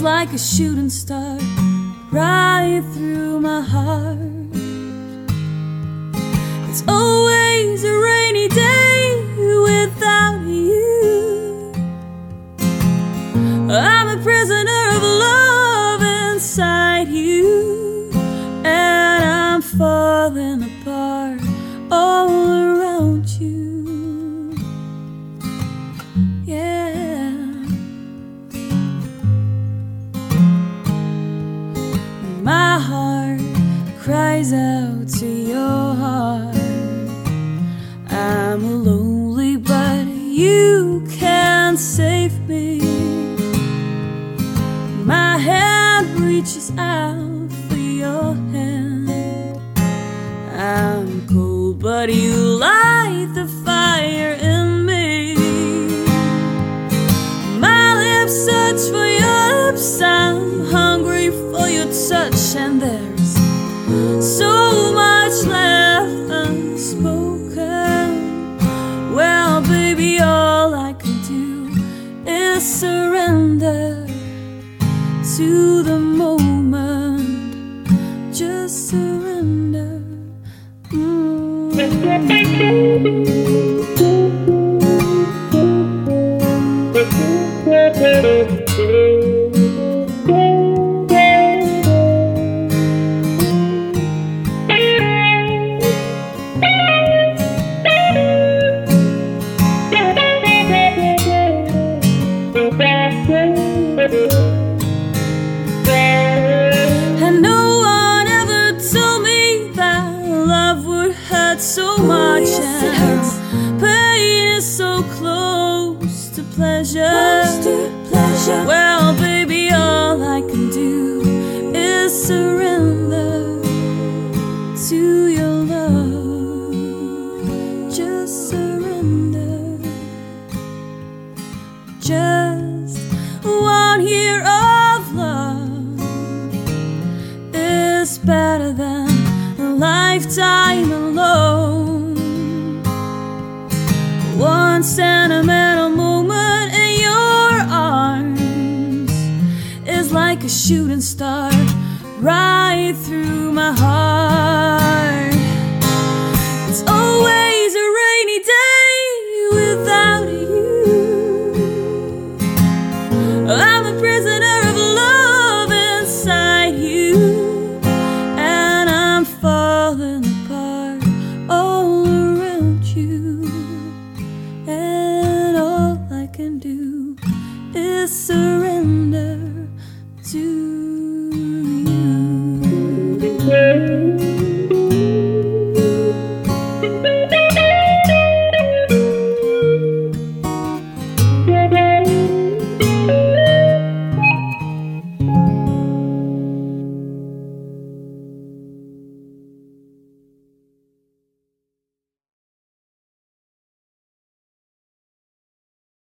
like a shooting star right through my heart. It's always a rainy day without you. I'm a prisoner of love inside you, and I'm falling apart all around you. Yeah. My heart cries out to your heart. I'm lonely, but you can't save me. My hand reaches out for your hand. I'm cold, but you light the fire in me. My lips search for your lips. I'm hungry for your touch, and there's so much left unspoken. Well, baby, all I can do is surrender to the moment. Just surrender. And no one ever told me that love would hurt so much. Yes, it hurts. Pain is so close to pleasure. Close to pleasure. Well, baby, all I can do is surrender to your love. Just surrender. Just 1 year of love is better than a lifetime alone. One sentimental moment in your arms is like a shooting star right through my heart. It's always a rainy day without you. I'm a prisoner of love inside you, and I'm falling apart all around you. And all I can do is surrender